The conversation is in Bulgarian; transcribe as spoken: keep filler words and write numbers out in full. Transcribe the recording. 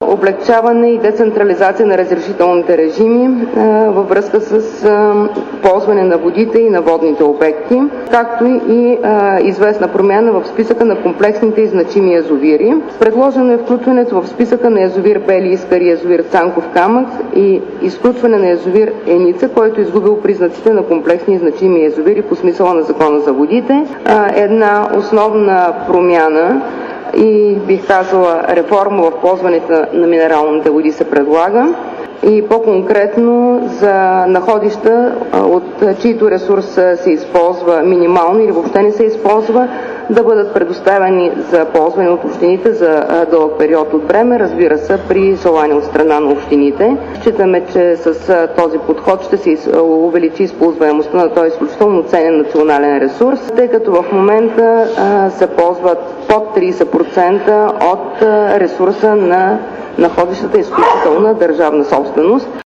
Облекчаване и децентрализация на разрешителните режими а, във връзка с а, ползване на водите и на водните обекти, както и а, известна промяна в списъка на комплексните и значими язовири. Предложено е включването в списъка на язовир Бели Искър и язовир Цанков камък и изключване на язовир Еница, който е изгубил признаците на комплексни и значими язовири по смисъла на Закона за водите. А, една основна промяна и бих казала реформа в ползването на минералните води се предлага и по-конкретно за находища, от чието ресурс се използва минимално или въобще не се използва, да бъдат предоставени за ползване от общините за дълъг период от време, разбира се, при желание от страна на общините. Считаме, че с този подход ще се увеличи използваемостта на този изключително ценен национален ресурс, тъй като в момента се ползват под тридесет процента от ресурса на находищата изключителна държавна собственост.